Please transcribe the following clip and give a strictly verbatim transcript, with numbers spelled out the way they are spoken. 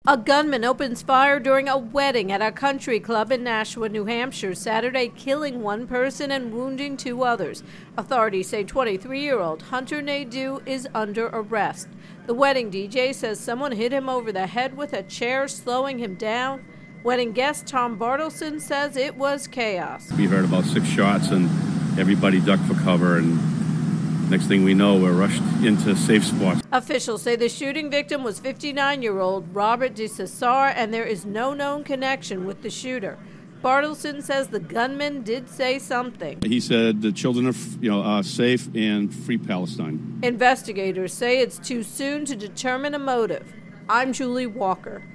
A gunman opens fire during a wedding at a country club in Nashua, New Hampshire, Saturday, killing one person and wounding two others. Authorities say twenty-three-year-old Hunter Nadeau is under arrest. The wedding D J says someone hit him over the head with a chair, slowing him down. Wedding guest Tom Bartleson says it was chaos. We heard about six shots and everybody ducked for cover, and next thing we know, we're rushed into safe spots. Officials say the shooting victim was fifty-nine-year-old Robert DeCesar, and there is no known connection with the shooter. Bartleson says the gunman did say something. He said the children are, you know, are safe and free Palestine. Investigators say it's too soon to determine a motive. I'm Julie Walker.